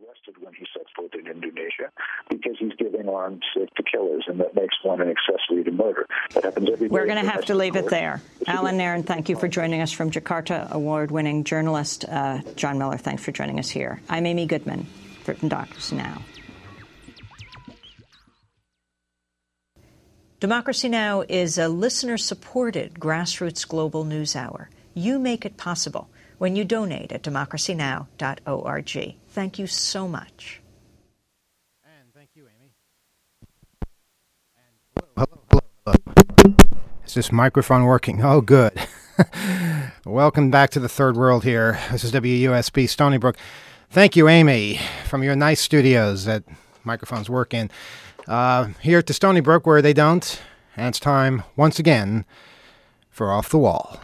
arrested when he sets foot in Indonesia because he's giving arms to killers, and that makes one an accessory to murder. That happens every day. We're going to have to leave it there. Alan Nairn, thank you for joining us from Jakarta. Award-winning journalist John Miller, thanks for joining us here. I'm Amy Goodman for Democracy Now! Democracy Now! Is a listener-supported grassroots global news hour. You make it possible when you donate at democracynow.org. Thank you so much. And thank you, Amy. And hello. Is this microphone working? Oh, good. Welcome back to the third world here. This is WUSB Stony Brook. Thank you, Amy, from your nice studios that microphones work in. Here at the Stony Brook where they don't. And it's time, once again, for Off the Wall.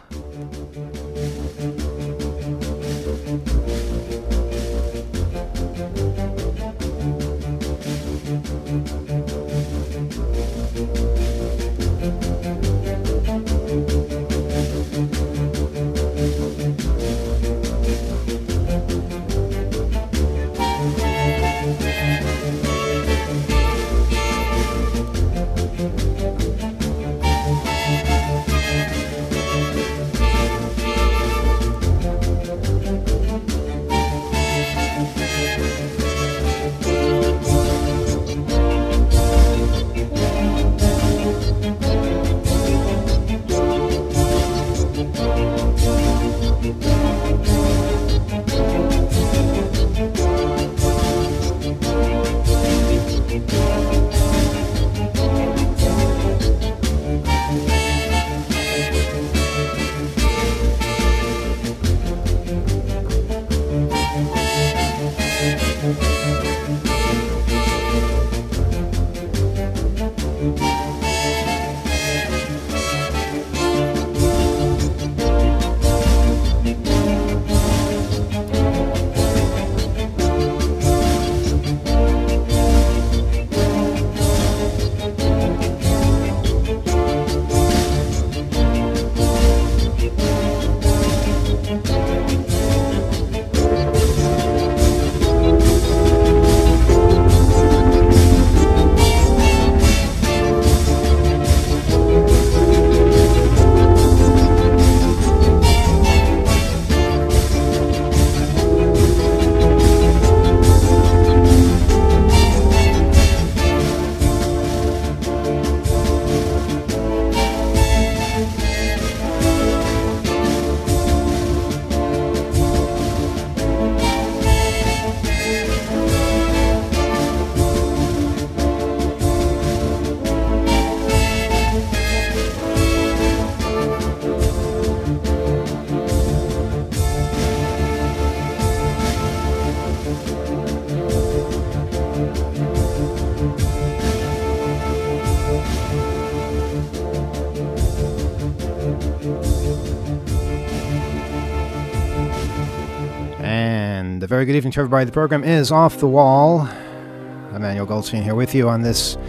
A very good evening to everybody. The program is Off the Wall. Emmanuel Goldstein here with you on this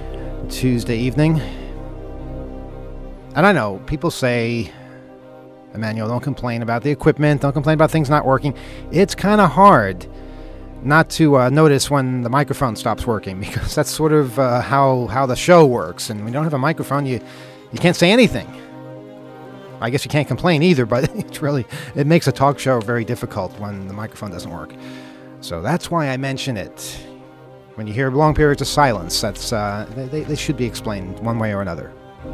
Tuesday evening. And I know people say, Emmanuel, don't complain about the equipment, don't complain about things not working. It's kind of hard not to notice when the microphone stops working, because that's sort of how the show works. And when you don't have a microphone, you can't say anything. I guess you can't complain either, but it makes a talk show very difficult when the microphone doesn't work. So that's why I mention it. When you hear long periods of silence, that's they should be explained one way or another.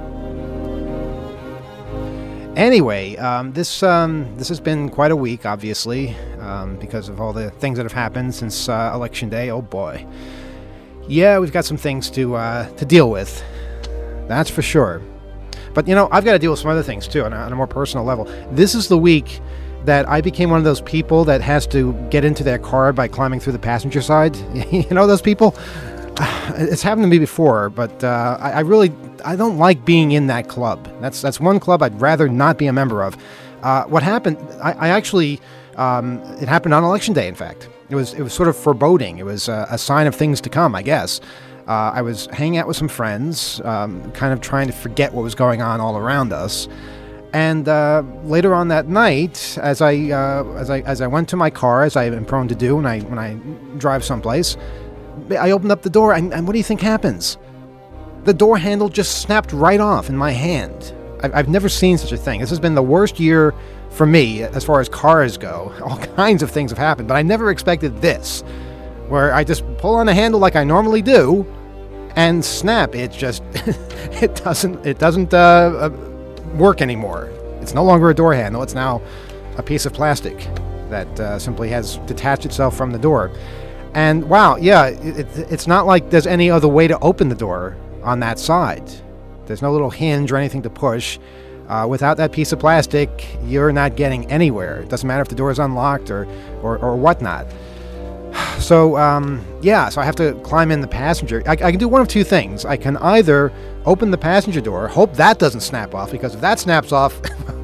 Anyway, this has been quite a week, obviously, because of all the things that have happened since Election Day. Oh boy. Yeah, we've got some things to deal with. That's for sure. But, you know, I've got to deal with some other things, too, on a more personal level. This is the week that I became one of those people that has to get into their car by climbing through the passenger side. You know those people? It's happened to me before, but I don't like being in that club. That's one club I'd rather not be a member of. What happened, I actually, it happened on Election Day, in fact. It was sort of foreboding. It was a sign of things to come, I guess. I was hanging out with some friends, kind of trying to forget what was going on all around us. And later on that night, as I went to my car, as I am prone to do when I drive someplace, I opened up the door, and what do you think happens? The door handle just snapped right off in my hand. I've never seen such a thing. This has been the worst year for me as far as cars go. All kinds of things have happened, but I never expected this, where I just pull on the handle like I normally do, and snap. It just it doesn't work anymore. It's no longer a door handle. It's now a piece of plastic that simply has detached itself from the door. And wow, yeah, it's not like there's any other way to open the door on that side. There's no little hinge or anything to push. Without that piece of plastic, you're not getting anywhere. It doesn't matter if the door is unlocked or whatnot. So, so I have to climb in the passenger. I can do one of two things. I can either open the passenger door, hope that doesn't snap off, because if that snaps off,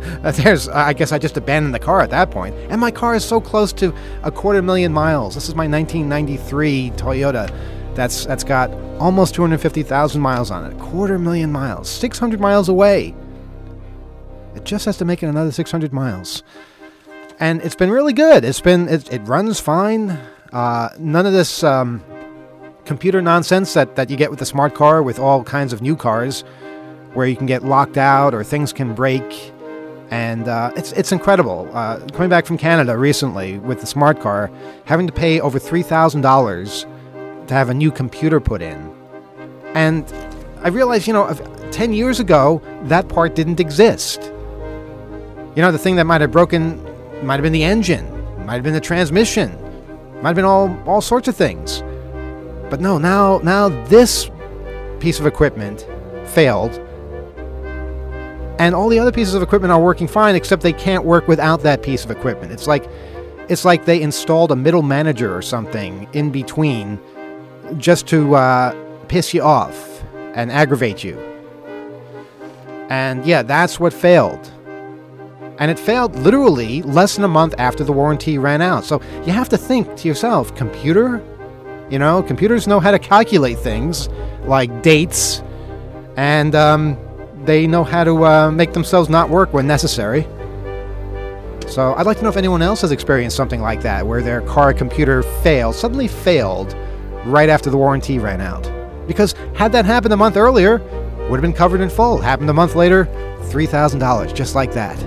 I guess I just abandon the car at that point. And my car is so close to 250,000 miles. This is my 1993 Toyota that's got almost 250,000 miles on it. 250,000 miles. 600 miles away. It just has to make it another 600 miles. And it's been really good. It runs fine. None of this computer nonsense that you get with the smart car with all kinds of new cars, where you can get locked out or things can break. And it's incredible. Coming back from Canada recently with the smart car, having to pay over $3,000 to have a new computer put in. And I realized, 10 years ago, that part didn't exist. The thing that might have broken might have been the engine, might have been the transmission, might have been all sorts of things. But no, now this piece of equipment failed, and all the other pieces of equipment are working fine, except they can't work without that piece of equipment. It's like they installed a middle manager or something in between just to piss you off and aggravate you. And yeah, that's what failed. And it failed literally less than a month after the warranty ran out. So you have to think to yourself, computer? Computers know how to calculate things like dates, and they know how to make themselves not work when necessary. So I'd like to know if anyone else has experienced something like that, where their car computer suddenly failed right after the warranty ran out. Because had that happened a month earlier, it would have been covered in full. Happened a month later, $3,000, just like that.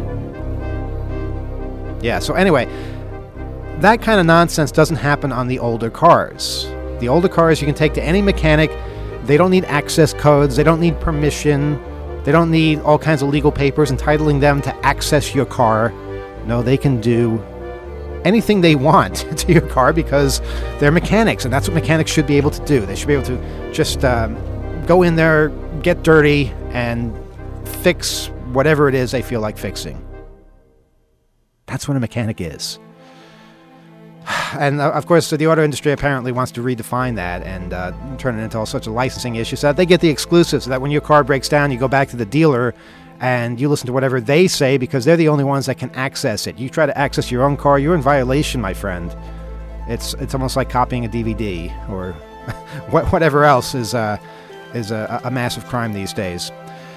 Yeah, so anyway, that kind of nonsense doesn't happen on the older cars. The older cars you can take to any mechanic. They don't need access codes. They don't need permission. They don't need all kinds of legal papers entitling them to access your car. No, they can do anything they want to your car because they're mechanics, and that's what mechanics should be able to do. They should be able to just go in there, get dirty, and fix whatever it is they feel like fixing. That's what a mechanic is. And of course, the auto industry apparently wants to redefine that and turn it into all sorts of licensing issues so that they get the exclusive, so that when your car breaks down, you go back to the dealer and you listen to whatever they say because they're the only ones that can access it. You try to access your own car, you're in violation, my friend. It's almost like copying a DVD or whatever else is a massive crime these days.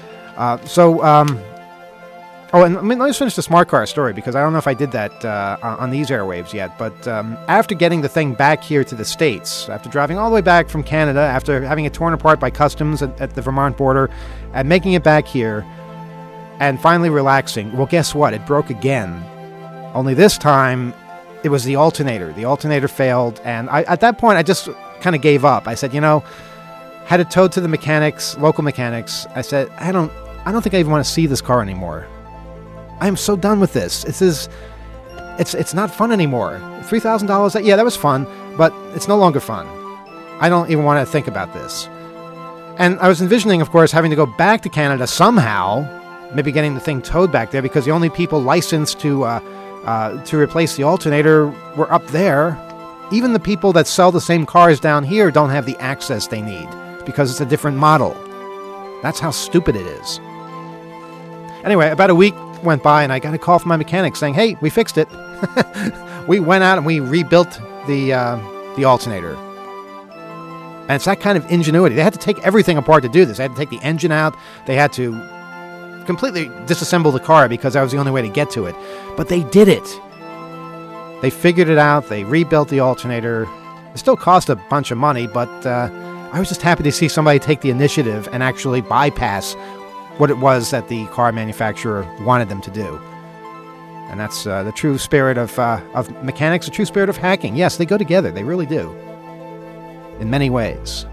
And let me just finish the smart car story, because I don't know if I did that on these airwaves yet. But after getting the thing back here to the States, after driving all the way back from Canada, after having it torn apart by customs at the Vermont border, and making it back here, and finally relaxing, well, guess what? It broke again. Only this time, it was the alternator. The alternator failed, and at that point, I just kind of gave up. I said, had it towed to the mechanics, local mechanics. I said, I don't think I even want to see this car anymore. I am so done with this. It's not fun anymore. $3,000, yeah, that was fun, but it's no longer fun. I don't even want to think about this. And I was envisioning, of course, having to go back to Canada somehow, maybe getting the thing towed back there, because the only people licensed to replace the alternator were up there. Even the people that sell the same cars down here don't have the access they need, because it's a different model. That's how stupid it is. Anyway, about a week went by, and I got a call from my mechanic saying, hey, we fixed it. We went out and we rebuilt the alternator. And it's that kind of ingenuity. They had to take everything apart to do this. They had to take the engine out. They had to completely disassemble the car because that was the only way to get to it. But they did it. They figured it out. They rebuilt the alternator. It still cost a bunch of money, but I was just happy to see somebody take the initiative and actually bypass what it was that the car manufacturer wanted them to do. And that's the true spirit of mechanics, the true spirit of hacking. Yes, they go together. They really do. In many ways.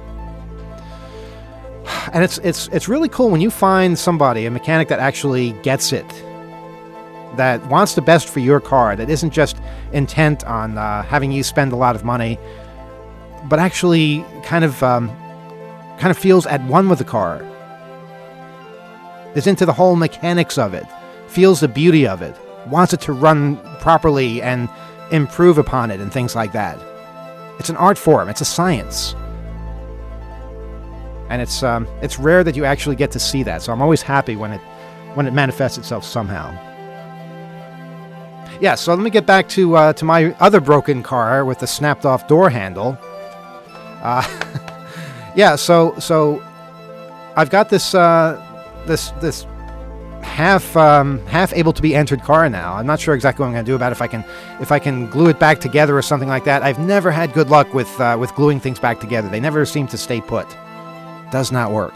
And it's really cool when you find somebody, a mechanic that actually gets it, that wants the best for your car, that isn't just intent on having you spend a lot of money, but actually kind of feels at one with the car, is into the whole mechanics of it, feels the beauty of it, wants it to run properly and improve upon it and things like that. It's an art form. It's a science. And it's rare that you actually get to see that. So I'm always happy when it manifests itself somehow. Yeah, so let me get back to my other broken car with the snapped off door handle. Yeah, so I've got this half able to be entered car now. I'm not sure exactly what I'm going to do about it. If I can glue it back together or something like that. I've never had good luck with gluing things back together. They never seem to stay put. Does not work.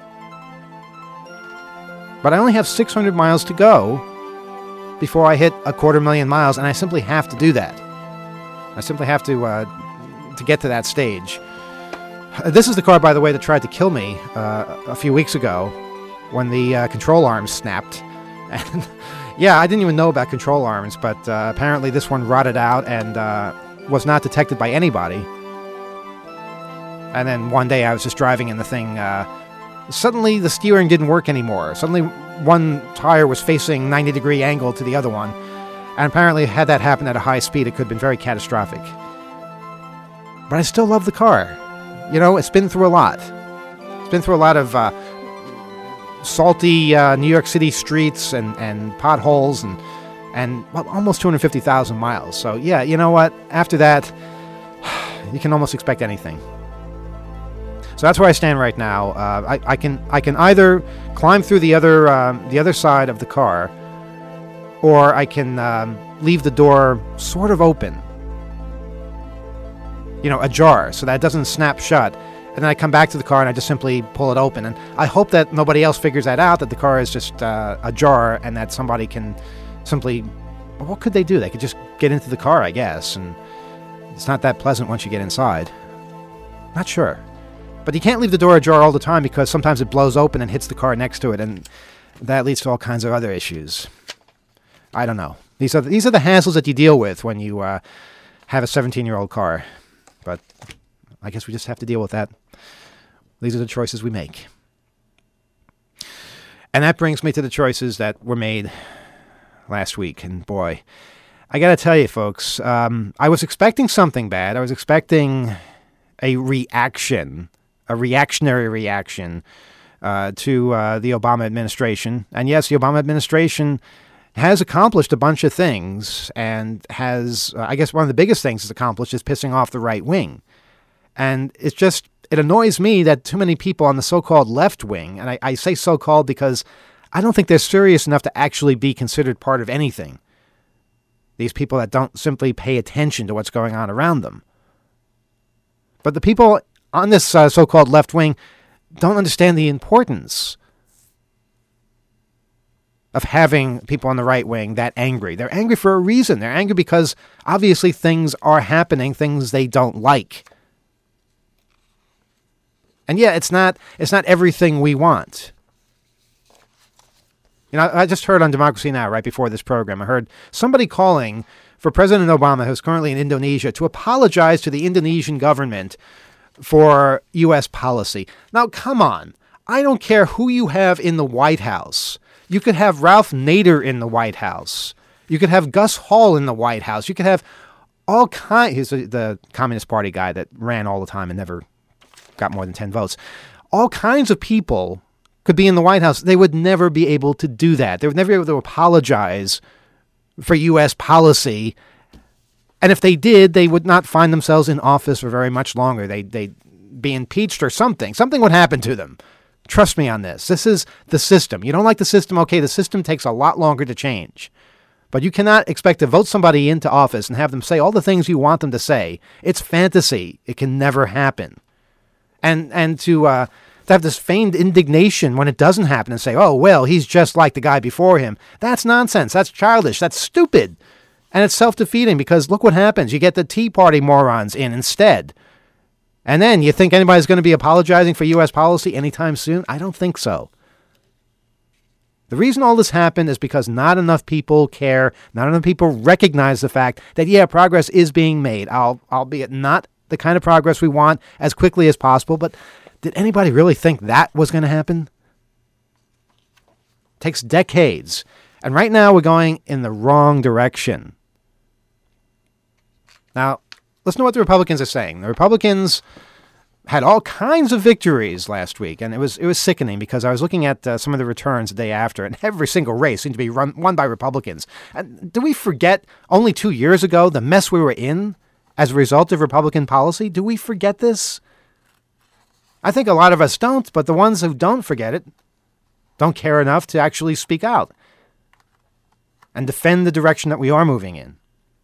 But I only have 600 miles to go before I hit 250,000 miles, and I simply have to do that. I simply have to get to that stage. This is the car, by the way, that tried to kill me a few weeks ago when the control arms snapped. And yeah, I didn't even know about control arms, but apparently this one rotted out and was not detected by anybody. And then one day I was just driving and the thing, suddenly the steering didn't work anymore. Suddenly one tire was facing 90-degree angle to the other one. And apparently had that happened at a high speed, it could have been very catastrophic. But I still love the car. You know, it's been through a lot. It's been through a lot of salty New York City streets and potholes and well, almost 250,000 miles. So yeah, you know what? After that, you can almost expect anything. So that's where I stand right now. I can either climb through the other side of the car, or I can leave the door sort of open, ajar, so that it doesn't snap shut. And then I come back to the car and I just simply pull it open. And I hope that nobody else figures that out, that the car is just ajar, and that somebody can simply, well, what could they do? They could just get into the car, I guess. And it's not that pleasant once you get inside. Not sure. But you can't leave the door ajar all the time because sometimes it blows open and hits the car next to it, and that leads to all kinds of other issues. I don't know. These are the hassles that you deal with when you have a 17-year-old car. But I guess we just have to deal with that. These are the choices we make. And that brings me to the choices that were made last week. And boy, I got to tell you, folks, I was expecting something bad. I was expecting a reactionary reaction to the Obama administration. And yes, the Obama administration has accomplished a bunch of things, and has, I guess one of the biggest things it's accomplished is pissing off the right wing. And it annoys me that too many people on the so-called left wing, and I say so-called because I don't think they're serious enough to actually be considered part of anything. These people that don't simply pay attention to what's going on around them. But the people on this so-called left wing don't understand the importance of having people on the right wing that angry. They're angry for a reason. They're angry because obviously things are happening, things they don't like. And yeah, it's not everything we want. I just heard on Democracy Now! Right before this program, I heard somebody calling for President Obama, who's currently in Indonesia, to apologize to the Indonesian government for U.S. policy. Now, come on. I don't care who you have in the White House. You could have Ralph Nader in the White House. You could have Gus Hall in the White House. You could have all kinds. He's the Communist Party guy that ran all the time and never got more than 10 votes. All kinds of people could be in the White House. They would never be able to do that. They would never be able to apologize for U.S. policy. And if they did, they would not find themselves in office for very much longer. They'd be impeached or something. Something would happen to them. Trust me on this. This is the system. You don't like the system? Okay, the system takes a lot longer to change. But you cannot expect to vote somebody into office and have them say all the things you want them to say. It's fantasy. It can never happen. And to have this feigned indignation when it doesn't happen and say, oh, well, he's just like the guy before him. That's nonsense. That's childish. That's stupid. And it's self-defeating because look what happens. You get the Tea Party morons in instead. And then you think anybody's going to be apologizing for U.S. policy anytime soon? I don't think so. The reason all this happened is because not enough people care, not enough people recognize the fact that, yeah, progress is being made, albeit not the kind of progress we want as quickly as possible. But did anybody really think that was going to happen? It takes decades. And right now we're going in the wrong direction. Now, listen to what the Republicans are saying. The Republicans had all kinds of victories last week, and it was sickening because I was looking at some of the returns the day after, and every single race seemed to be won by Republicans. And do we forget only 2 years ago the mess we were in as a result of Republican policy? Do we forget this? I think a lot of us don't, but the ones who don't forget it don't care enough to actually speak out and defend the direction that we are moving in.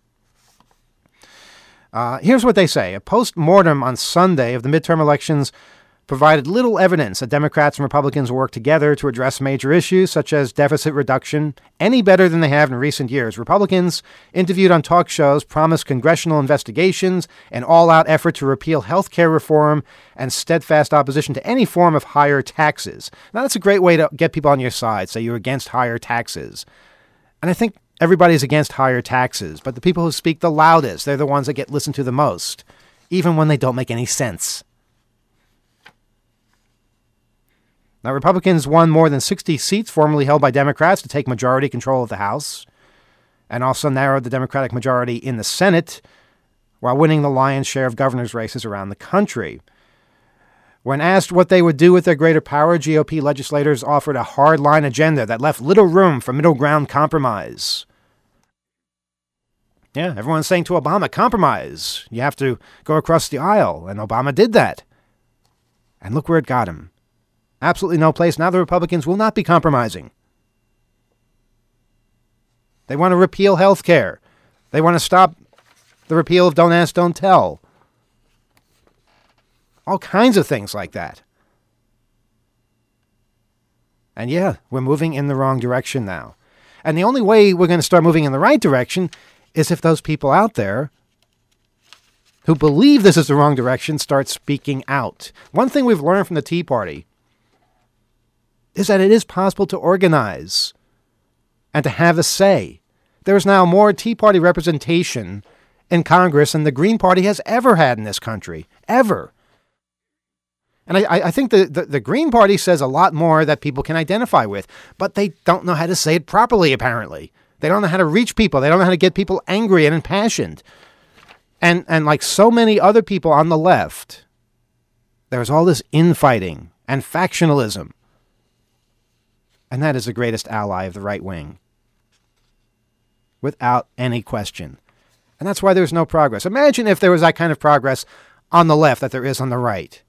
Here's what they say. A post-mortem on Sunday of the midterm elections provided little evidence that Democrats and Republicans work together to address major issues such as deficit reduction any better than they have in recent years. Republicans interviewed on talk shows promised congressional investigations, an all-out effort to repeal health care reform, and steadfast opposition to any form of higher taxes. Now, that's a great way to get people on your side, say you're against higher taxes. And I think everybody's against higher taxes, but the people who speak the loudest, they're the ones that get listened to the most, even when they don't make any sense. Now, Republicans won more than 60 seats formerly held by Democrats to take majority control of the House, and also narrowed the Democratic majority in the Senate, while winning the lion's share of governor's races around the country. When asked what they would do with their greater power, GOP legislators offered a hard-line agenda that left little room for middle-ground compromise. Yeah, everyone's saying to Obama, compromise. You have to go across the aisle, and Obama did that. And look where it got him. Absolutely no place. Now the Republicans will not be compromising. They want to repeal health care. They want to stop the repeal of Don't Ask, Don't Tell. All kinds of things like that. And yeah, we're moving in the wrong direction now. And the only way we're going to start moving in the right direction is if those people out there who believe this is the wrong direction start speaking out. One thing we've learned from the Tea Party is that it is possible to organize and to have a say. There's now more Tea Party representation in Congress than the Green Party has ever had in this country. Ever. And I think the Green Party says a lot more that people can identify with, but they don't know how to say it properly, apparently. They don't know how to reach people. They don't know how to get people angry and impassioned. And like so many other people on the left, there's all this infighting and factionalism. And that is the greatest ally of the right wing. Without any question. And that's why there's no progress. Imagine if there was that kind of progress on the left that there is on the right.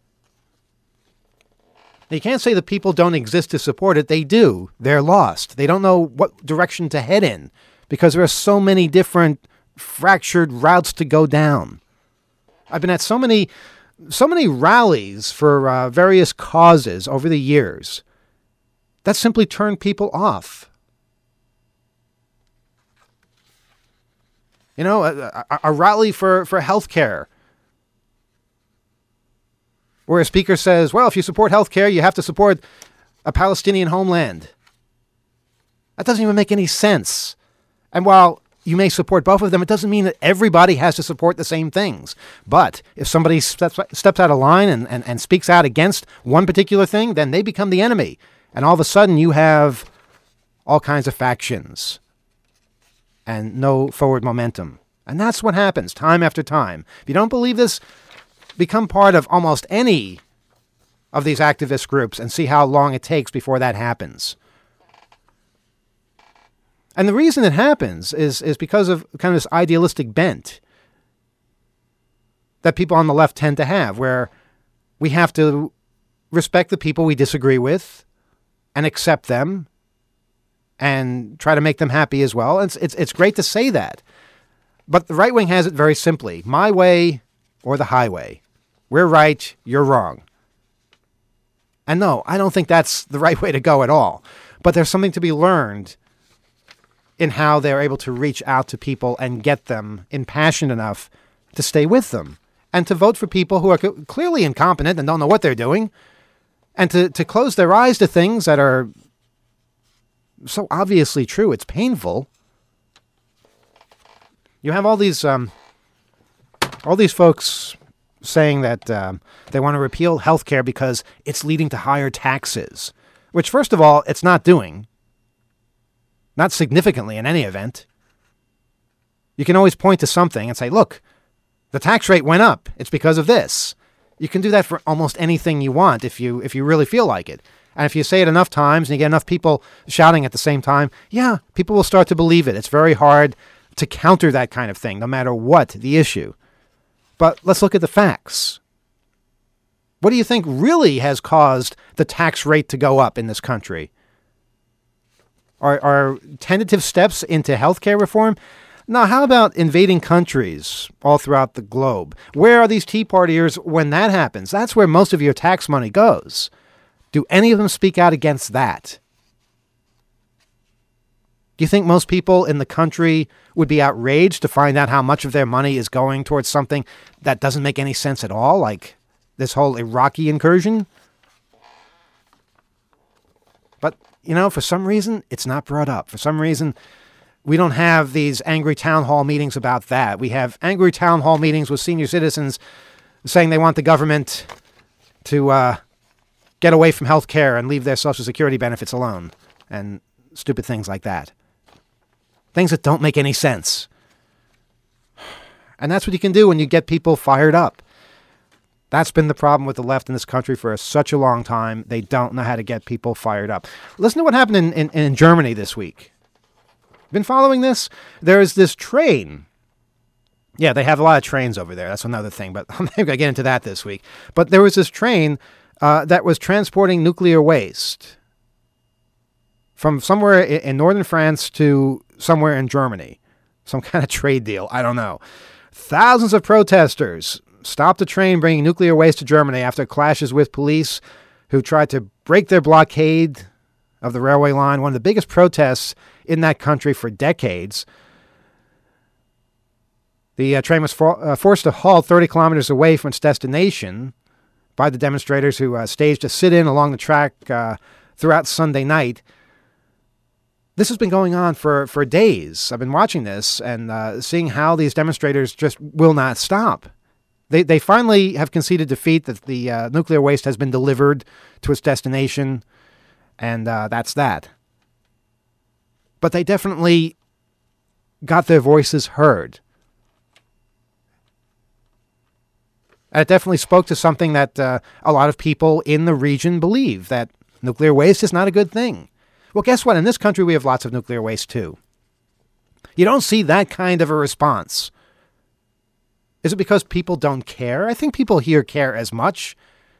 You can't say the people don't exist to support it. They do. They're lost. They don't know what direction to head in because there are so many different fractured routes to go down. I've been at so many rallies for various causes over the years that simply turn people off. You know, a rally for health care, where a speaker says, well, if you support health care, you have to support a Palestinian homeland. That doesn't even make any sense. And while you may support both of them, it doesn't mean that everybody has to support the same things. But if somebody steps out of line and speaks out against one particular thing, then they become the enemy. And all of a sudden you have all kinds of factions and no forward momentum. And that's what happens time after time. If you don't believe this, become part of almost any of these activist groups and see how long it takes before that happens. And the reason it happens is because of kind of this idealistic bent that people on the left tend to have, where we have to respect the people we disagree with and accept them and try to make them happy as well. It's great to say that. But the right wing has it very simply. My way or the highway. We're right, you're wrong. And no, I don't think that's the right way to go at all. But there's something to be learned in how they're able to reach out to people and get them impassioned enough to stay with them and to vote for people who are clearly incompetent and don't know what they're doing, and to close their eyes to things that are so obviously true. It's painful. You have all these folks saying that they want to repeal health care because it's leading to higher taxes, which, first of all, it's not doing. Not significantly in any event. You can always point to something and say, look, the tax rate went up. It's because of this. You can do that for almost anything you want if you really feel like it. And if you say it enough times and you get enough people shouting at the same time, yeah, people will start to believe it. It's very hard to counter that kind of thing, no matter what the issue. But let's look at the facts. What do you think really has caused the tax rate to go up in this country? Are tentative steps into healthcare reform? Now, how about invading countries all throughout the globe? Where are these Tea Partiers when that happens? That's where most of your tax money goes. Do any of them speak out against that? Do you think most people in the country would be outraged to find out how much of their money is going towards something that doesn't make any sense at all, like this whole Iraqi incursion? But, for some reason, it's not brought up. For some reason, we don't have these angry town hall meetings about that. We have angry town hall meetings with senior citizens saying they want the government to get away from health care and leave their Social Security benefits alone, and stupid things like that. Things that don't make any sense. And that's what you can do when you get people fired up. That's been the problem with the left in this country for such a long time. They don't know how to get people fired up. Listen to what happened in Germany this week. Been following this? There is this train. Yeah, they have a lot of trains over there. That's another thing, but I'm not going to get into that this week. But there was this train that was transporting nuclear waste from somewhere in northern France to somewhere in Germany. Some kind of trade deal. I don't know. Thousands of protesters stopped the train bringing nuclear waste to Germany after clashes with police who tried to break their blockade of the railway line, one of the biggest protests in that country for decades. The train was forced to halt 30 kilometers away from its destination by the demonstrators who staged a sit-in along the track throughout Sunday night. This has been going on for days. I've been watching this and seeing how these demonstrators just will not stop. They finally have conceded defeat, that the nuclear waste has been delivered to its destination, and that's that. But they definitely got their voices heard. And it definitely spoke to something that a lot of people in the region believe, that nuclear waste is not a good thing. Well, guess what? In this country, we have lots of nuclear waste, too. You don't see that kind of a response. Is it because people don't care? I think people here care as much.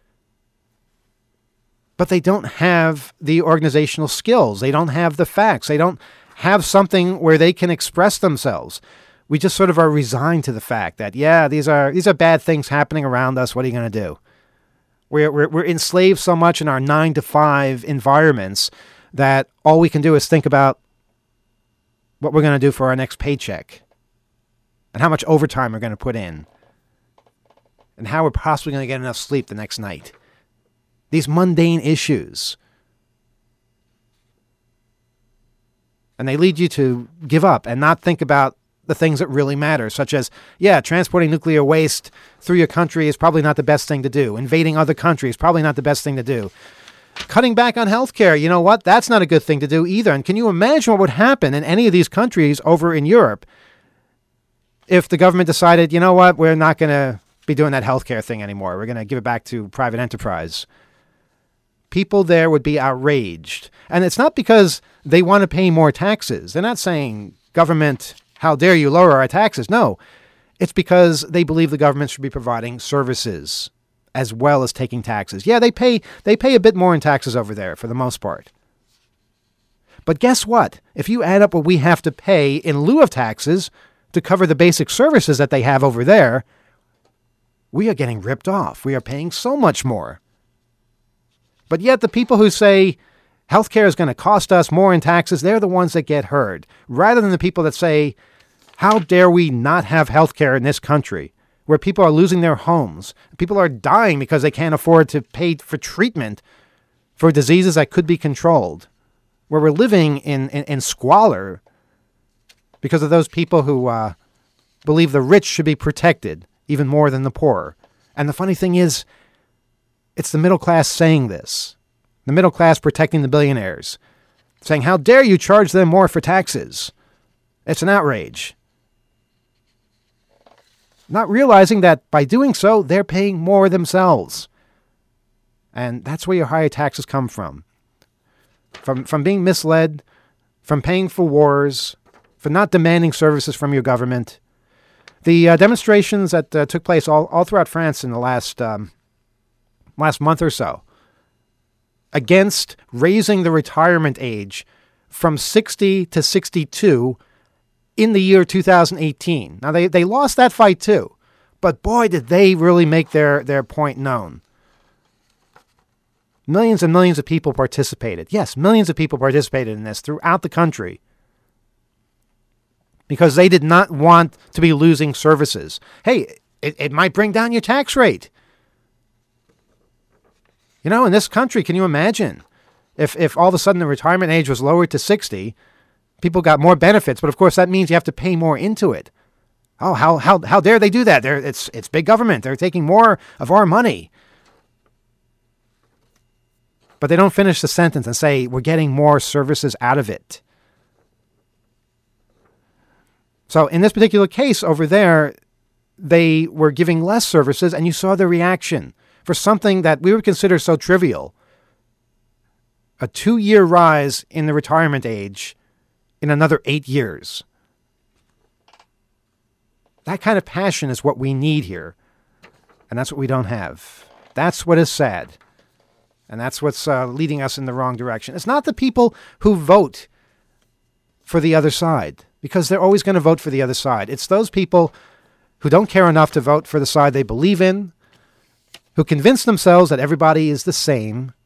But they don't have the organizational skills. They don't have the facts. They don't have something where they can express themselves. We just sort of are resigned to the fact that, yeah, these are bad things happening around us. What are you going to do? We're enslaved so much in our 9-to-5 environments that all we can do is think about what we're going to do for our next paycheck and how much overtime we're going to put in and how we're possibly going to get enough sleep the next night. These mundane issues. And they lead you to give up and not think about the things that really matter, such as, transporting nuclear waste through your country is probably not the best thing to do. Invading other countries, probably not the best thing to do. Cutting back on healthcare, you know what? That's not a good thing to do either. And can you imagine what would happen in any of these countries over in Europe if the government decided, you know what, we're not going to be doing that healthcare thing anymore. We're going to give it back to private enterprise. People there would be outraged. And it's not because they want to pay more taxes. They're not saying, government, how dare you lower our taxes? No, it's because they believe the government should be providing services as well as taking taxes. Yeah, they pay a bit more in taxes over there for the most part. But guess what? If you add up what we have to pay in lieu of taxes to cover the basic services that they have over there, we are getting ripped off. We are paying so much more. But yet the people who say healthcare is going to cost us more in taxes, they're the ones that get heard, rather than the people that say, how dare we not have healthcare in this country, where people are losing their homes, people are dying because they can't afford to pay for treatment for diseases that could be controlled, where we're living in squalor because of those people who believe the rich should be protected even more than the poor. And the funny thing is, it's the middle class saying this. The middle class protecting the billionaires, saying, how dare you charge them more for taxes? It's an outrage. Not realizing that by doing so, they're paying more themselves. And that's where your higher taxes come from. From being misled, from paying for wars, for not demanding services from your government. The demonstrations that took place all throughout France in the last month or so against raising the retirement age from 60 to 62 in the year 2018. Now, they lost that fight too, but boy, did they really make their point known. Millions and millions of people participated. Yes, millions of people participated in this throughout the country because they did not want to be losing services. Hey, it might bring down your tax rate. You know, in this country, can you imagine if all of a sudden the retirement age was lowered to 60, people got more benefits, but of course that means you have to pay more into it. Oh, how dare they do that? It's big government. They're taking more of our money. But they don't finish the sentence and say, we're getting more services out of it. So in this particular case over there, they were giving less services, and you saw the reaction for something that we would consider so trivial. A 2-year rise in the retirement age in another 8 years. That kind of passion is what we need here. And that's what we don't have. That's what is sad. And that's what's leading us in the wrong direction. It's not the people who vote for the other side, because they're always going to vote for the other side. It's those people who don't care enough to vote for the side they believe in, who convince themselves that everybody is the same,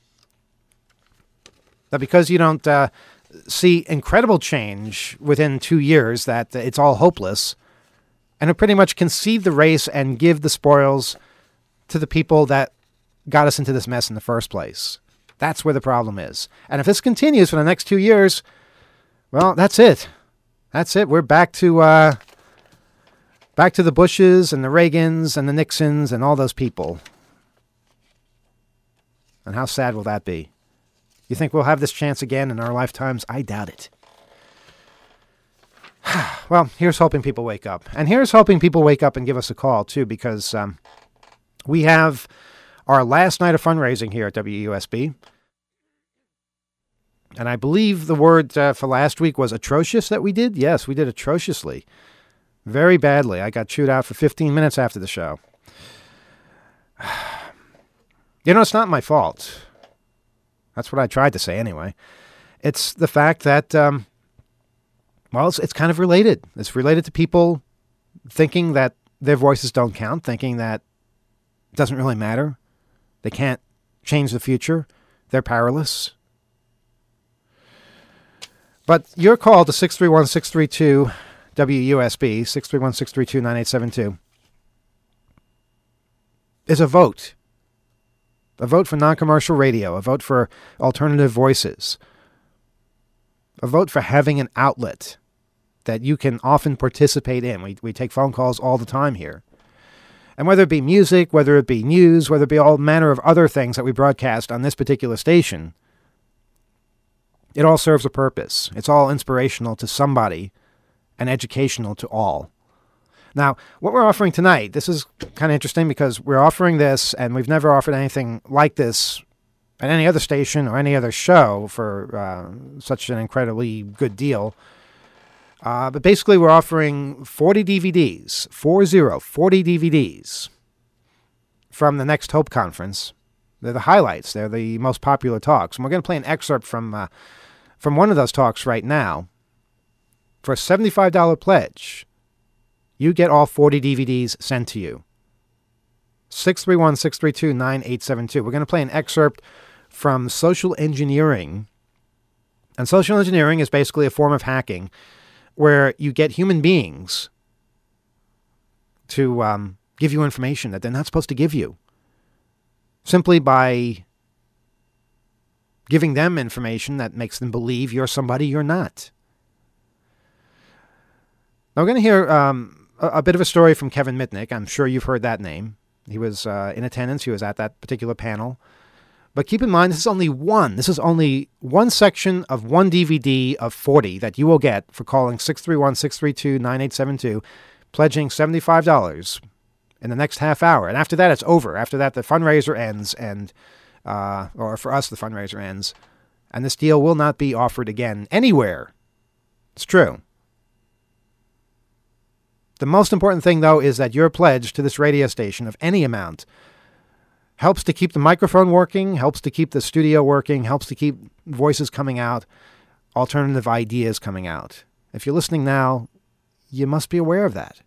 that because you don't see incredible change within 2 years, that it's all hopeless, and who pretty much concede the race and give the spoils to the people that got us into this mess in the first place. That's where the problem is. And if this continues for the next 2 years, well, that's it. That's it. We're back to the Bushes and the Reagans and the Nixons and all those people. And how sad will that be? You think we'll have this chance again in our lifetimes? I doubt it. Well, here's hoping people wake up. And here's hoping people wake up and give us a call, too, because we have our last night of fundraising here at WUSB. And I believe the word for last week was atrocious that we did. Yes, we did atrociously. Very badly. I got chewed out for 15 minutes after the show. You know, it's not my fault. That's what I tried to say anyway. It's the fact that, well, it's kind of related. It's related to people thinking that their voices don't count, thinking that it doesn't really matter. They can't change the future. They're powerless. But your call to 631-632-WUSB, 631-632-9872, is a vote. A vote for non-commercial radio. A vote for alternative voices. A vote for having an outlet that you can often participate in. We take phone calls all the time here. And whether it be music, whether it be news, whether it be all manner of other things that we broadcast on this particular station, it all serves a purpose. It's all inspirational to somebody and educational to all. Now, what we're offering tonight, this is kind of interesting because we're offering this, and we've never offered anything like this at any other station or any other show for such an incredibly good deal. But basically, we're offering 40 DVDs, 40 DVDs from the next Hope Conference. They're the highlights. They're the most popular talks. And we're going to play an excerpt from one of those talks right now. For a $75 pledge, you get all 40 DVDs sent to you. 631-632-9872. We're going to play an excerpt from Social Engineering. And social engineering is basically a form of hacking where you get human beings to give you information that they're not supposed to give you, simply by giving them information that makes them believe you're somebody you're not. Now we're going to hear a bit of a story from Kevin Mitnick. I'm sure you've heard that name. He was in attendance. He was at that particular panel. But keep in mind, this is only one section of one DVD of 40 that you will get for calling 631-632-9872, pledging $75 in the next half hour. And after that, it's over. After that, the fundraiser ends, or for us, the fundraiser ends. And this deal will not be offered again anywhere. It's true. The most important thing, though, is that your pledge to this radio station of any amount helps to keep the microphone working, helps to keep the studio working, helps to keep voices coming out, alternative ideas coming out. If you're listening now, you must be aware of that.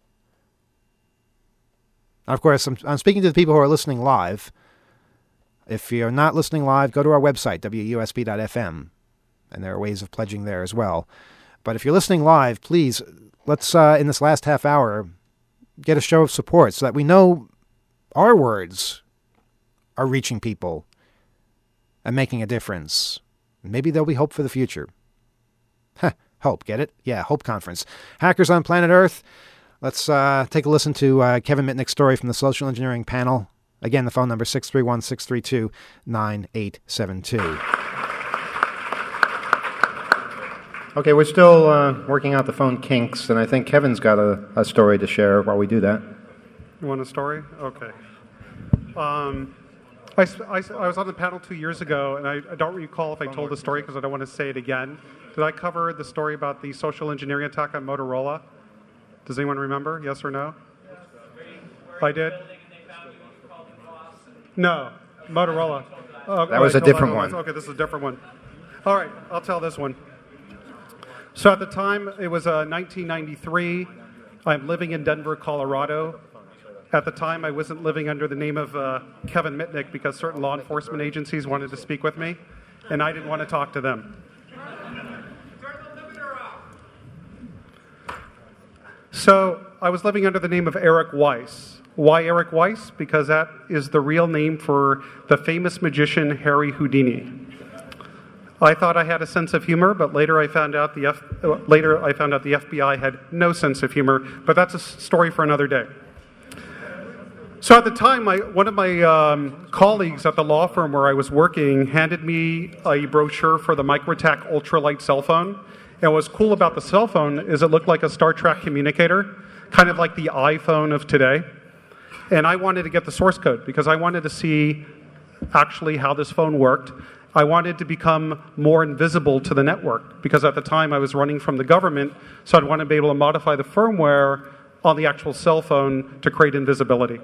Now, of course, I'm speaking to the people who are listening live. If you're not listening live, go to our website, wusb.fm, and there are ways of pledging there as well. But if you're listening live, please, let's, in this last half hour, get a show of support so that we know our words are reaching people and making a difference. Maybe there'll be hope for the future. Hope, get it? Yeah, Hope Conference. Hackers on Planet Earth. Let's take a listen to Kevin Mitnick's story from the Social Engineering panel. Again, the phone number 631-632-9872. Okay, we're still working out the phone kinks, and I think Kevin's got a story to share while we do that. You want a story? Okay. I was on the panel 2 years ago, and I don't recall if I told the story because I don't want to say it again. Did I cover the story about the social engineering attack on Motorola? Does anyone remember? Yes or no? I did? No, Motorola. That was a different one. Okay, this is a different one. All right, I'll tell this one. So at the time, it was 1993. I'm living in Denver, Colorado. At the time, I wasn't living under the name of Kevin Mitnick because certain law enforcement agencies wanted to speak with me, and I didn't want to talk to them. So I was living under the name of Eric Weiss. Why Eric Weiss? Because that is the real name for the famous magician Harry Houdini. I thought I had a sense of humor, but later I found out the FBI had no sense of humor. But that's a story for another day. So at the time, one of my colleagues at the law firm where I was working handed me a brochure for the Microtek Ultralight cell phone. And what's cool about the cell phone is it looked like a Star Trek communicator, kind of like the iPhone of today. And I wanted to get the source code because I wanted to see actually how this phone worked. I wanted to become more invisible to the network because at the time I was running from the government, so I'd want to be able to modify the firmware on the actual cell phone to create invisibility.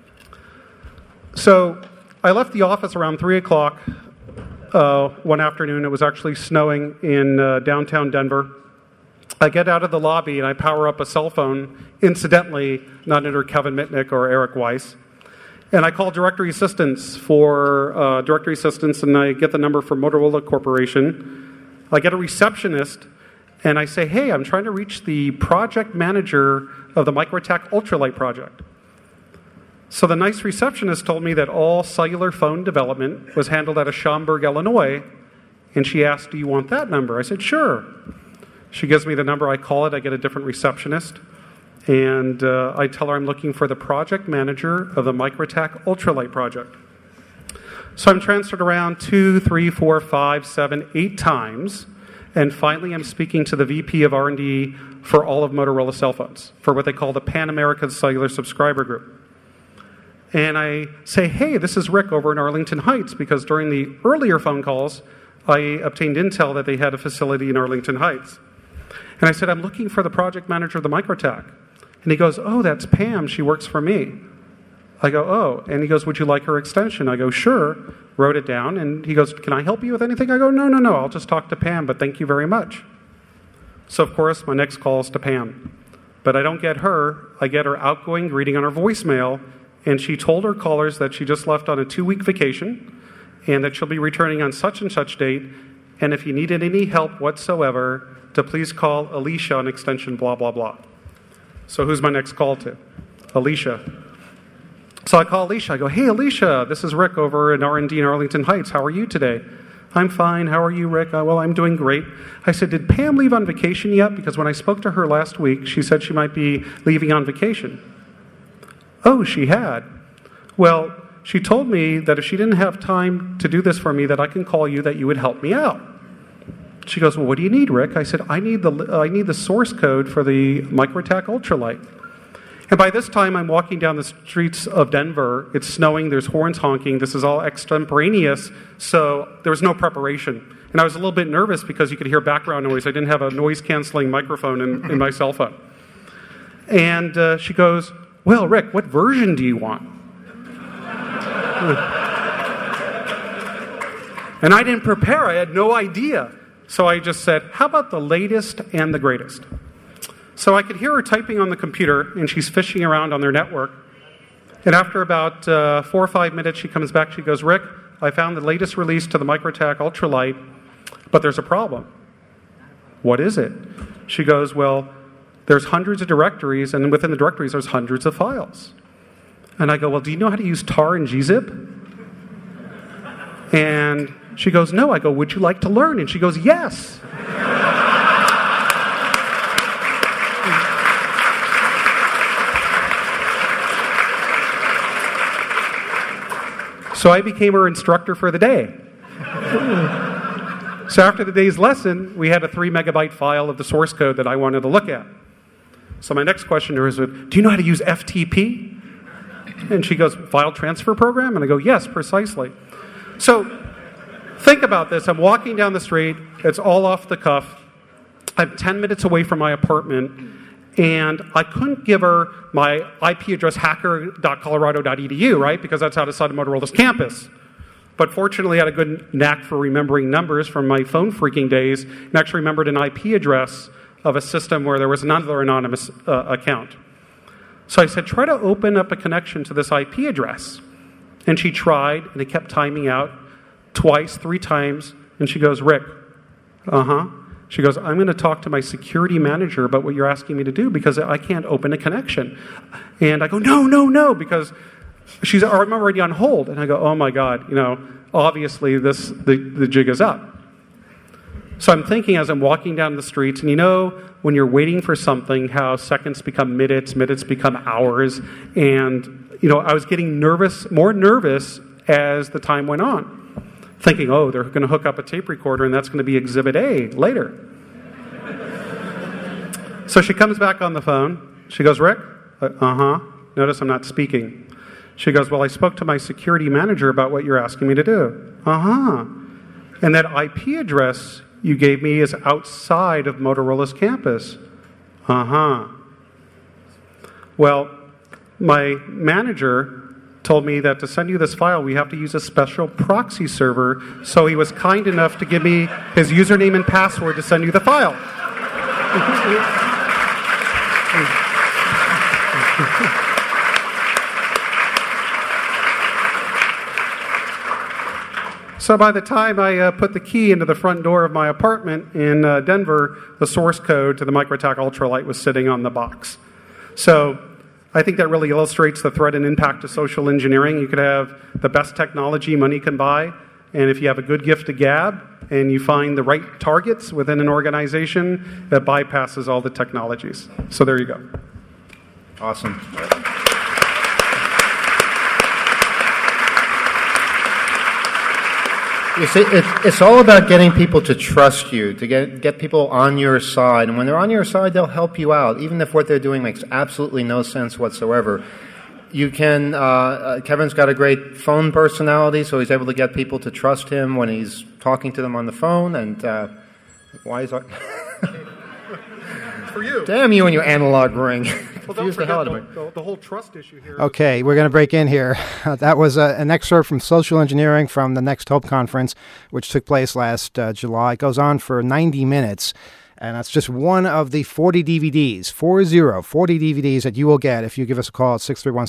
So I left the office around 3 o'clock one afternoon. It was actually snowing in downtown Denver. I get out of the lobby and I power up a cell phone, incidentally, not under Kevin Mitnick or Eric Weiss. And I call directory assistance and I get the number for Motorola Corporation. I get a receptionist and I say, hey, I'm trying to reach the project manager of the Microtek Ultralight project. So the nice receptionist told me that all cellular phone development was handled out of Schaumburg, Illinois, and she asked, do you want that number? I said, sure. She gives me the number, I call it, I get a different receptionist, and I tell her I'm looking for the project manager of the Microtek Ultralight project. So I'm transferred around 2, 3, 4, 5, 7, 8 times, and finally I'm speaking to the VP of R&D for all of Motorola cell phones, for what they call the Pan American Cellular Subscriber Group. And I say, hey, this is Rick over in Arlington Heights, because during the earlier phone calls, I obtained intel that they had a facility in Arlington Heights. And I said, I'm looking for the project manager of the Microtek. And he goes, oh, that's Pam. She works for me. I go, oh. And he goes, would you like her extension? I go, sure. Wrote it down. And he goes, can I help you with anything? I go, no. I'll just talk to Pam, but thank you very much. So, of course, my next call is to Pam. But I don't get her. I get her outgoing greeting on her voicemail. And she told her callers that she just left on a 2-week vacation and that she'll be returning on such and such date. And if you needed any help whatsoever, to please call Alicia on extension blah, blah, blah. So who's my next call to? Alicia. So I call Alicia. I go, hey, Alicia, this is Rick over at R&D in Arlington Heights. How are you today? I'm fine. How are you, Rick? Well, I'm doing great. I said, did Pam leave on vacation yet? Because when I spoke to her last week, she said she might be leaving on vacation. Oh, she had. Well, she told me that if she didn't have time to do this for me, that I can call you, that you would help me out. She goes, well, what do you need, Rick? I said, I need the source code for the Microtac Ultralight. And by this time, I'm walking down the streets of Denver. It's snowing. There's horns honking. This is all extemporaneous, so there was no preparation. And I was a little bit nervous because you could hear background noise. I didn't have a noise-canceling microphone in my cell phone. And she goes, well, Rick, what version do you want? And I didn't prepare. I had no idea. So I just said, how about the latest and the greatest? So I could hear her typing on the computer, and she's fishing around on their network. And after about 4 or 5 minutes, she comes back. She goes, Rick, I found the latest release to the Microtac Ultralight, but there's a problem. What is it? She goes, well, there's hundreds of directories, and within the directories, there's hundreds of files. And I go, well, do you know how to use tar and gzip? And she goes, no. I go, would you like to learn? And she goes, yes. So I became her instructor for the day. So after the day's lesson, we had a 3 megabyte file of the source code that I wanted to look at. So my next question to her is, do you know how to use FTP? And she goes, file transfer program? And I go, yes, precisely. So think about this. I'm walking down the street. It's all off the cuff. I'm 10 minutes away from my apartment. And I couldn't give her my IP address hacker.colorado.edu, right? Because that's outside of Motorola's campus. But fortunately, I had a good knack for remembering numbers from my phone freaking days and actually remembered an IP address of a system where there was another anonymous account. So I said, try to open up a connection to this IP address. And she tried, and it kept timing out twice, 3 times. And she goes, Rick, She goes, I'm going to talk to my security manager about what you're asking me to do because I can't open a connection. And I go, no, because I'm already on hold. And I go, oh my God, obviously the jig is up. So I'm thinking as I'm walking down the streets, and when you're waiting for something, how seconds become minutes become hours. And, I was getting more nervous as the time went on. Thinking, they're going to hook up a tape recorder, and that's going to be Exhibit A later. So she comes back on the phone. She goes, Rick? Notice I'm not speaking. She goes, well, I spoke to my security manager about what you're asking me to do. And that IP address you gave me is outside of Motorola's campus. Well, my manager told me that to send you this file, we have to use a special proxy server, so he was kind enough to give me his username and password to send you the file. So by the time I put the key into the front door of my apartment in Denver, the source code to the Microtac Ultralight was sitting on the box. So I think that really illustrates the threat and impact of social engineering. You could have the best technology money can buy, and if you have a good gift to gab and you find the right targets within an organization, that bypasses all the technologies. So there you go. Awesome. You see, it's all about getting people to trust you, to get people on your side. And when they're on your side, they'll help you out, even if what they're doing makes absolutely no sense whatsoever. You can, Kevin's got a great phone personality, so he's able to get people to trust him when he's talking to them on the phone. And why is that? for you. Damn you and your analog ring. Well, don't Confuse the hell out of me. forget the whole trust issue here. Okay, we're going to break in here. That was an excerpt from Social Engineering from the Next Hope Conference, which took place last July. It goes on for 90 minutes. And that's just one of the 40 DVDs, 40 DVDs that you will get if you give us a call at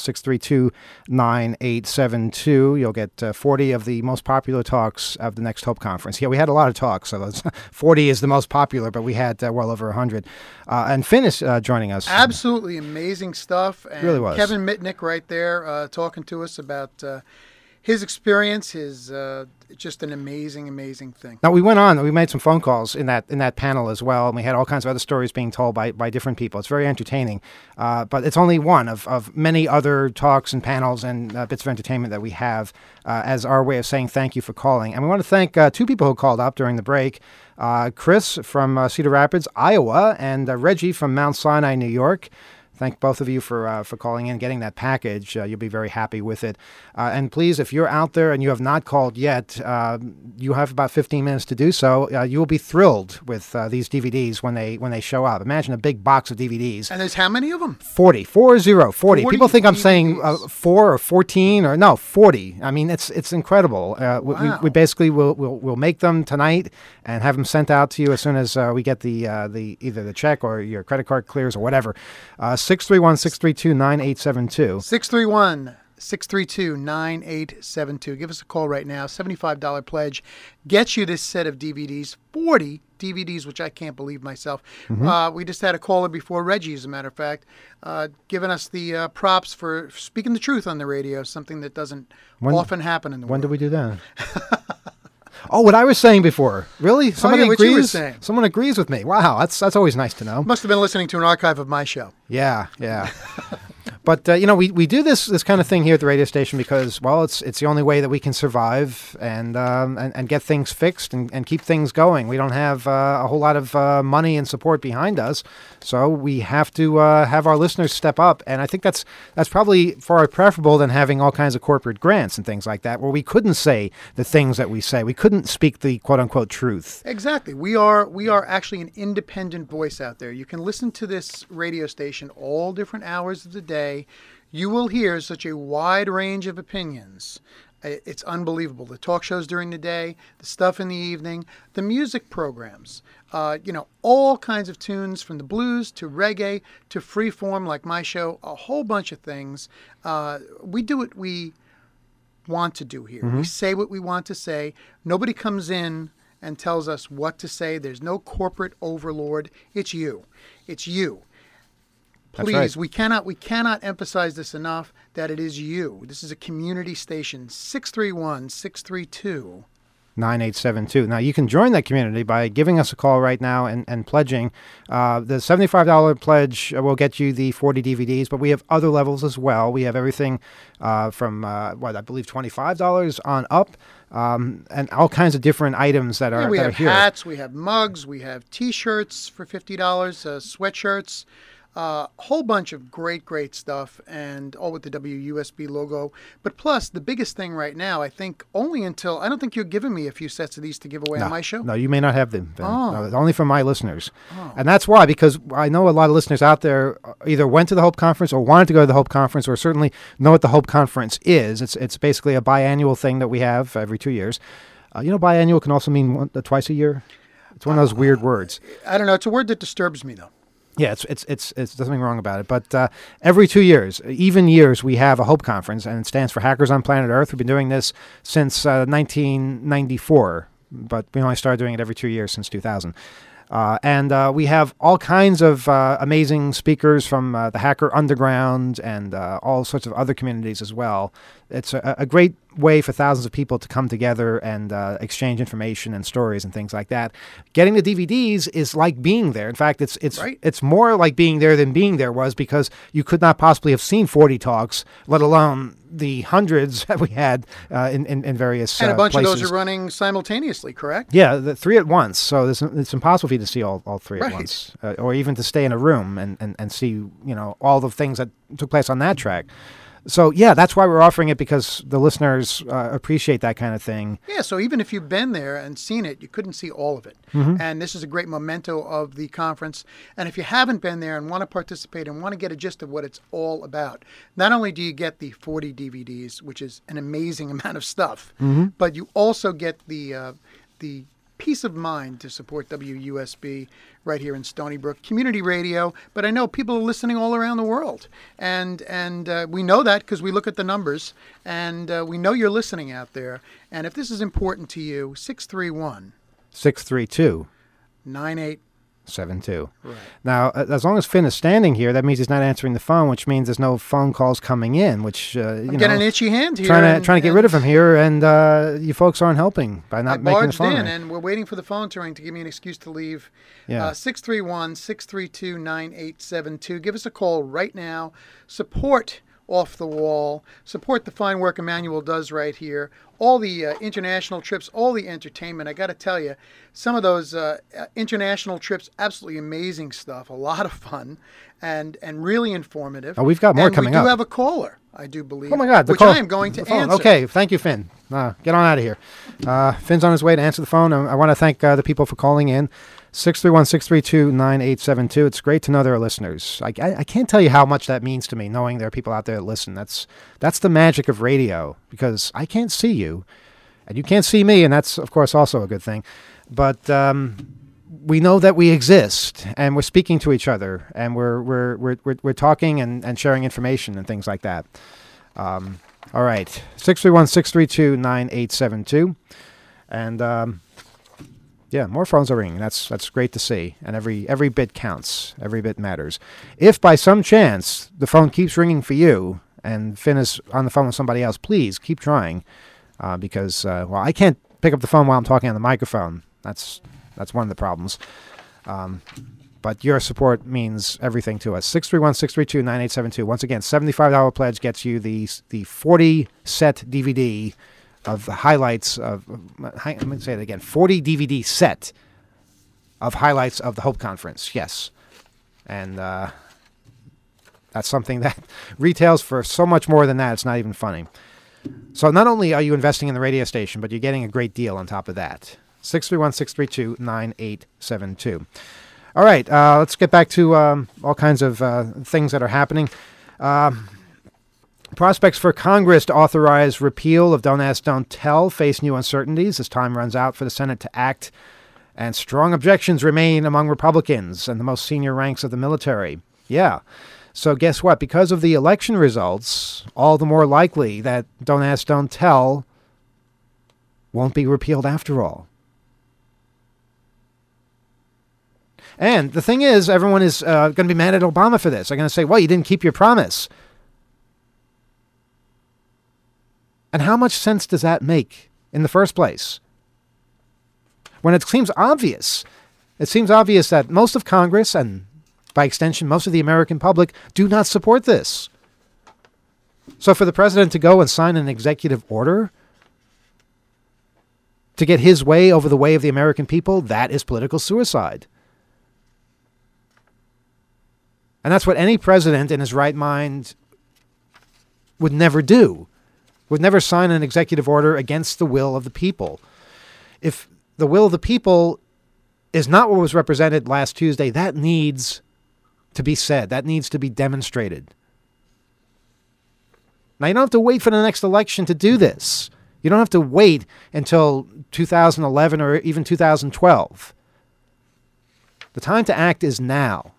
631-632-9872. You'll get 40 of the most popular talks of the Next Hope Conference. Yeah, we had a lot of talks, so 40 is the most popular, but we had well over 100. And Finn is joining us. Absolutely amazing stuff. And really was. Kevin Mitnick right there talking to us about his experience, just an amazing thing. Now, we went on, we made some phone calls in that panel as well, and we had all kinds of other stories being told by different people. It's very entertaining, but it's only one of many other talks and panels and bits of entertainment that we have as our way of saying thank you for calling. And we want to thank two people who called up during the break, Chris from Cedar Rapids, Iowa, and Reggie from Mount Sinai, New York. Thank both of you for calling in, getting that package. You'll be very happy with it. And please, if you're out there and you have not called yet, you have about 15 minutes to do so. You will be thrilled with these DVDs when they show up. Imagine a big box of DVDs. And there's how many of them? 40. People think I'm saying 4 or 14 or no, 40. I mean, it's incredible. Wow. We basically will make them tonight and have them sent out to you as soon as we get the either the check or your credit card clears or whatever. 631-632-9872. 631-632-9872. Give us a call right now. $75 pledge gets you this set of DVDs, 40 DVDs, which I can't believe myself. Mm-hmm. We just had a caller before, Reggie, as a matter of fact, giving us the props for speaking the truth on the radio, something that doesn't often happen in the world. When did we do that? Oh, what I was saying before. Really? Somebody what agrees? you were saying. Someone agrees with me. Wow, that's always nice to know. Must have been listening to an archive of my show. Yeah. But, we do this kind of thing here at the radio station because, well, it's the only way that we can survive and get things fixed and keep things going. We don't have a whole lot of money and support behind us, so we have to have our listeners step up. And I think that's probably far preferable than having all kinds of corporate grants and things like that, where we couldn't say the things that we say. We couldn't speak the quote-unquote truth. Exactly. We are actually an independent voice out there. You can listen to this radio station all different hours of the day. You will hear such a wide range of opinions. It's unbelievable. The talk shows during the day, the stuff in the evening, the music programs, all kinds of tunes from the blues to reggae to freeform like my show, a whole bunch of things. We do what we want to do here. Mm-hmm. We say what we want to say. Nobody comes in and tells us what to say. There's no corporate overlord. It's you. It's you. Please, right. we cannot emphasize this enough that it is you. This is a community station, 631-632-9872. Now, you can join that community by giving us a call right now and pledging. The $75 pledge will get you the 40 DVDs, but we have other levels as well. We have everything from, I believe, $25 on up, and all kinds of different items that are we have here. Hats, we have mugs, we have T-shirts for $50, sweatshirts. Whole bunch of great stuff, and all with the WUSB logo. But plus, the biggest thing right now, I think, I don't think you're giving me a few sets of these to give away on my show. No, you may not have them. No, it's only for my listeners. Oh. And that's why, because I know a lot of listeners out there either went to the Hope Conference or wanted to go to the Hope Conference or certainly know what the Hope Conference is. It's basically a biannual thing that we have every 2 years. Biannual can also mean twice a year. It's one of those weird words. I don't know. It's a word that disturbs me, though. Yeah, it's nothing wrong about it. But every 2 years, even years, we have a Hope Conference, and it stands for Hackers on Planet Earth. We've been doing this since 1994, but we only started doing it every 2 years since 2000. And we have all kinds of amazing speakers from the Hacker Underground and all sorts of other communities as well. It's a great way for thousands of people to come together and exchange information and stories and things like that. Getting the DVDs is like being there. In fact, it's more like being there than being there was, because you could not possibly have seen 40 talks, let alone the hundreds that we had in various places. And a bunch of those are running simultaneously, correct? Yeah, the 3 at once. So it's impossible for you to see all 3 at once, or even to stay in a room and see all the things that took place on that track. So, yeah, that's why we're offering it, because the listeners appreciate that kind of thing. Yeah, so even if you've been there and seen it, you couldn't see all of it. Mm-hmm. And this is a great memento of the conference. And if you haven't been there and want to participate and want to get a gist of what it's all about, not only do you get the 40 DVDs, which is an amazing amount of stuff, Mm-hmm. but you also get the peace of mind to support WUSB right here in Stony Brook Community Radio. But I know people are listening all around the world, and we know that because we look at the numbers, and we know you're listening out there. And if this is important to you, 632 631-9872. 72. Right. Now, as long as Finn is standing here, that means he's not answering the phone, which means there's no phone calls coming in, which, I'm getting an itchy hand here. trying to get rid of him here, and you folks aren't helping by not making the barged phone in, ring. and we're waiting for the phone to ring to give me an excuse to leave. Yeah. 631-632-9872. Give us a call right now. Support Off the Wall. Support the fine work Emmanuel does right here. All the international trips, all the entertainment. I got to tell you, some of those international trips, absolutely amazing stuff. A lot of fun and really informative. Oh, we've got more and coming we do up. have a caller, I do believe. Oh, my God. Which I am going to answer. Okay, thank you, Finn. Get on out of here. Finn's on his way to answer the phone. I want to thank the people for calling in. 631-632-9872. It's great to know there are listeners. I can't tell you how much that means to me, knowing there are people out there that listen. That's the magic of radio, because I can't see you, and you can't see me, and that's, of course, also a good thing. But we know that we exist, and we're speaking to each other, and we're talking and sharing information and things like that. All right, 631-632-9872. And yeah, more phones are ringing. That's great to see, and every bit counts. Every bit matters. If by some chance the phone keeps ringing for you and Finn is on the phone with somebody else, please keep trying, because I can't pick up the phone while I'm talking on the microphone. That's one of the problems. But your support means everything to us. 631-632-9872. Once again, $75 pledge gets you the 40 set DVD of the highlights of, let me say it again, 40 DVD set of highlights of the Hope Conference. Yes. And that's something that retails for so much more than that, it's not even funny. So not only are you investing in the radio station, but you're getting a great deal on top of that. 631-632-9872. All right, let's get back to all kinds of things that are happening. Prospects for Congress to authorize repeal of Don't Ask, Don't Tell face new uncertainties as time runs out for the Senate to act, and strong objections remain among Republicans and the most senior ranks of the military. Yeah. So guess what? Because of the election results, all the more likely that Don't Ask, Don't Tell won't be repealed after all. And the thing is, everyone is going to be mad at Obama for this. They're going to say, well, you didn't keep your promise. And how much sense does that make in the first place? When it seems obvious that most of Congress, and by extension, most of the American public, do not support this. So for the president to go and sign an executive order to get his way over the way of the American people, that is political suicide. And that's what any president in his right mind would never do. Would never sign an executive order against the will of the people. If the will of the people is not what was represented last Tuesday, that needs to be said. That needs to be demonstrated. Now, you don't have to wait for the next election to do this. You don't have to wait until 2011 or even 2012. The time to act is now.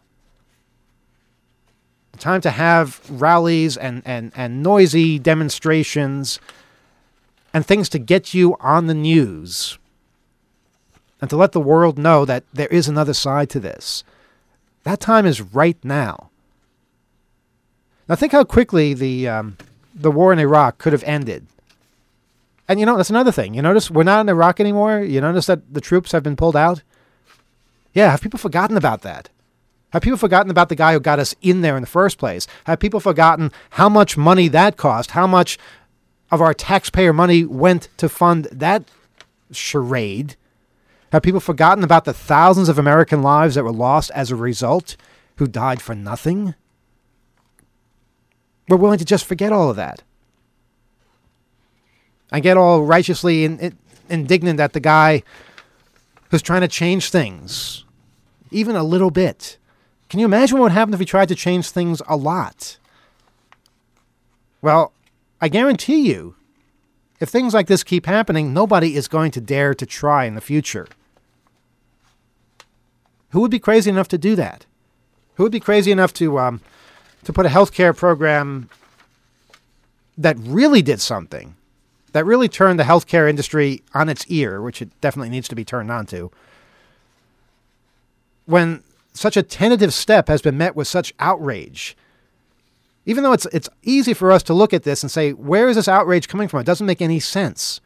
The time to have rallies and noisy demonstrations and things to get you on the news and to let the world know that there is another side to this. That time is right now. Now think how quickly the war in Iraq could have ended. And that's another thing. You notice we're not in Iraq anymore? You notice that the troops have been pulled out? Yeah, have people forgotten about that? Have people forgotten about the guy who got us in there in the first place? Have people forgotten how much money that cost? How much of our taxpayer money went to fund that charade? Have people forgotten about the thousands of American lives that were lost as a result, who died for nothing? We're willing to just forget all of that. I get all righteously indignant at the guy who's trying to change things, even a little bit. Can you imagine what would happen if he tried to change things a lot? Well, I guarantee you, if things like this keep happening, nobody is going to dare to try in the future. Who would be crazy enough to do that? Who would be crazy enough to put a healthcare program that really did something, that really turned the healthcare industry on its ear, which it definitely needs to be turned onto, when such a tentative step has been met with such outrage? Even though it's easy for us to look at this and say, where is this outrage coming from? It doesn't make any sense.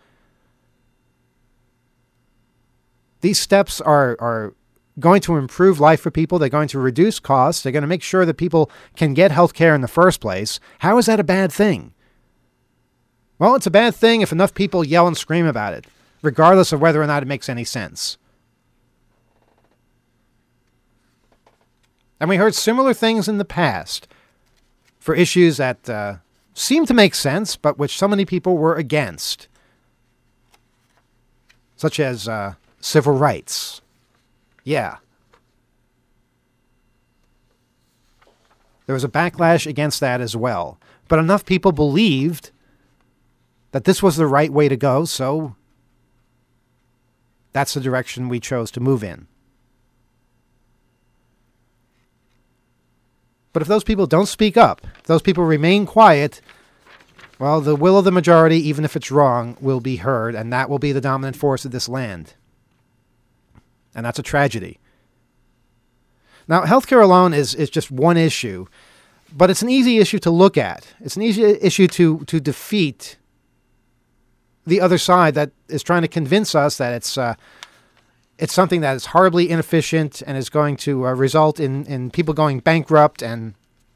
These steps are going to improve life for people. They're going to reduce costs. They're going to make sure that people can get health care in the first place. How is that a bad thing? Well, it's a bad thing if enough people yell and scream about it, regardless of whether or not it makes any sense. And we heard similar things in the past for issues that seemed to make sense, but which so many people were against, such as civil rights. Yeah. There was a backlash against that as well. But enough people believed that this was the right way to go, so that's the direction we chose to move in. But if those people don't speak up, if those people remain quiet, well, the will of the majority, even if it's wrong, will be heard, and that will be the dominant force of this land. And that's a tragedy. Now, healthcare alone is just one issue, but it's an easy issue to look at. It's an easy issue to defeat the other side that is trying to convince us that it's something that is horribly inefficient and is going to result in people going bankrupt and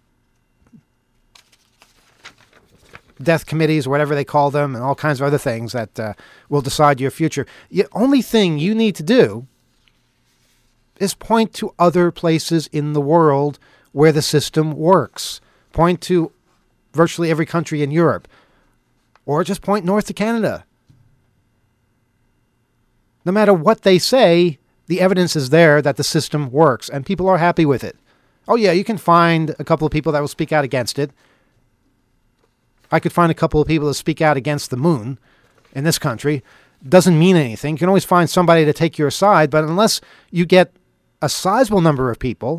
death committees, or whatever they call them, and all kinds of other things that will decide your future. The only thing you need to do is point to other places in the world where the system works. Point to virtually every country in Europe. Or just point north to Canada. No matter what they say, the evidence is there that the system works, and people are happy with it. Oh yeah, you can find a couple of people that will speak out against it. I could find a couple of people that speak out against the moon in this country. Doesn't mean anything. You can always find somebody to take your side, but unless you get a sizable number of people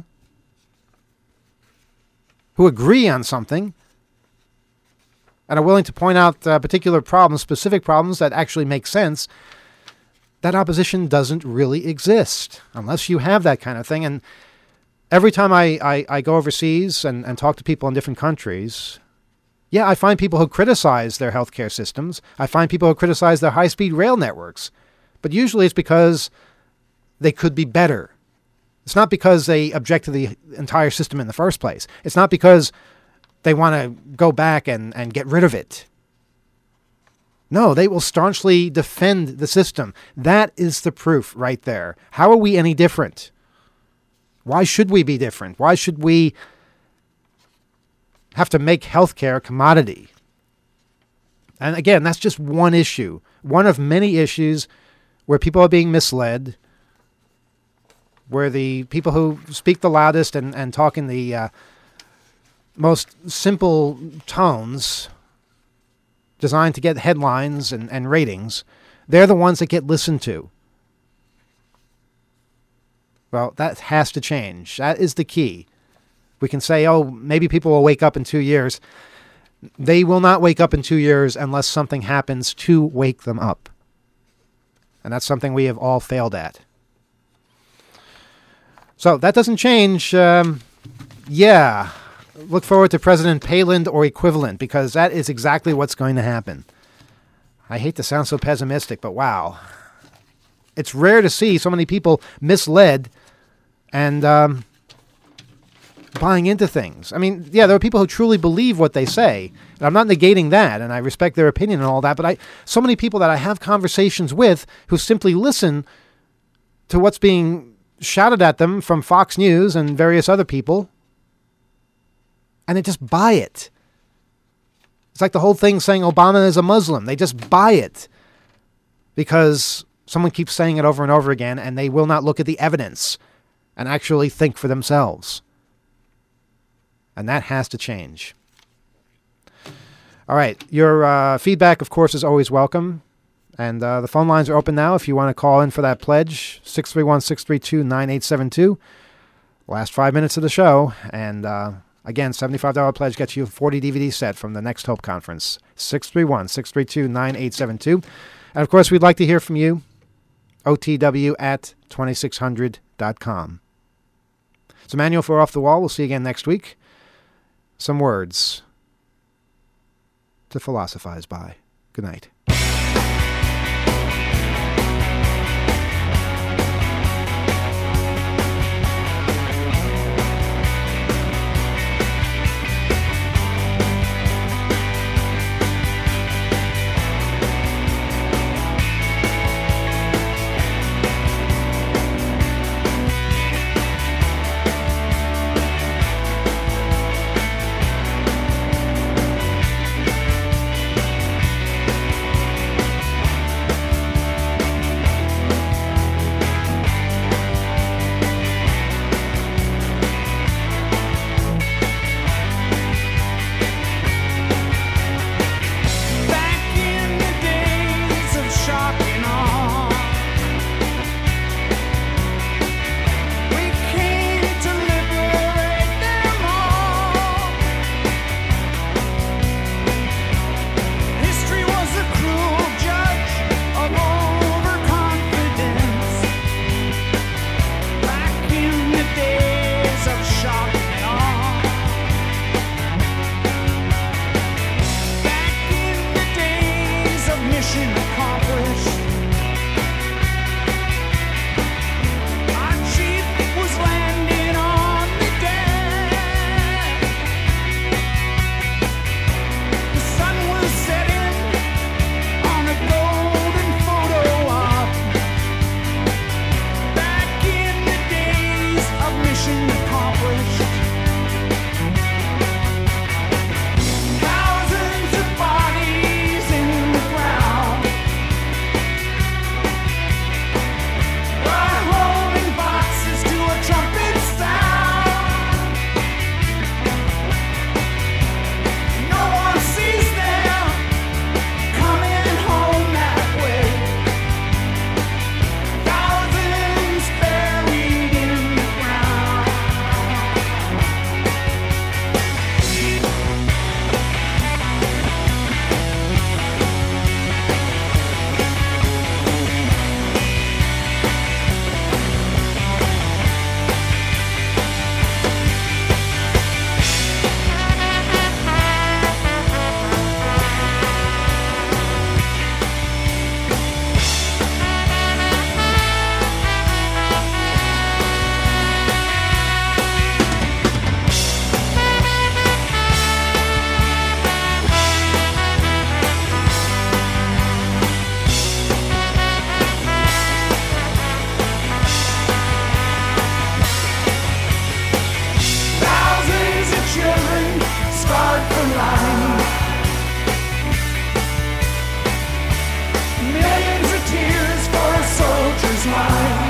who agree on something and are willing to point out particular problems, specific problems that actually make sense, that opposition doesn't really exist unless you have that kind of thing. And every time I go overseas and talk to people in different countries, yeah, I find people who criticize their healthcare systems. I find people who criticize their high-speed rail networks. But usually it's because they could be better. It's not because they object to the entire system in the first place. It's not because they want to go back and get rid of it. No, they will staunchly defend the system. That is the proof right there. How are we any different? Why should we be different? Why should we have to make healthcare a commodity? And again, that's just one issue. One of many issues where people are being misled, where the people who speak the loudest and talk in the most simple tones designed to get headlines and ratings, they're the ones that get listened to. Well, that has to change. That is the key. We can say, oh, maybe people will wake up in 2 years. They will not wake up in 2 years unless something happens to wake them up. And that's something we have all failed at. So that doesn't change. Yeah, look forward to President Palin or equivalent, because that is exactly what's going to happen. I hate to sound so pessimistic, but wow. It's rare to see so many people misled and buying into things. I mean, yeah, there are people who truly believe what they say, and I'm not negating that, and I respect their opinion and all that, but so many people that I have conversations with who simply listen to what's being shouted at them from Fox News and various other people, and they just buy it. It's like the whole thing saying Obama is a Muslim. They just buy it because someone keeps saying it over and over again, and they will not look at the evidence and actually think for themselves. And that has to change. All right. Your feedback, of course, is always welcome. And the phone lines are open now if you want to call in for that pledge. 631-632-9872. Last 5 minutes of the show. And again, $75 pledge gets you a 40 DVD set from the Next Hope Conference. 631-632-9872. And, of course, we'd like to hear from you. OTW@2600.com. It's Emmanuel for Off the Wall. We'll see you again next week. Some words to philosophize by. Good night. Millions of tears for a soldier's life.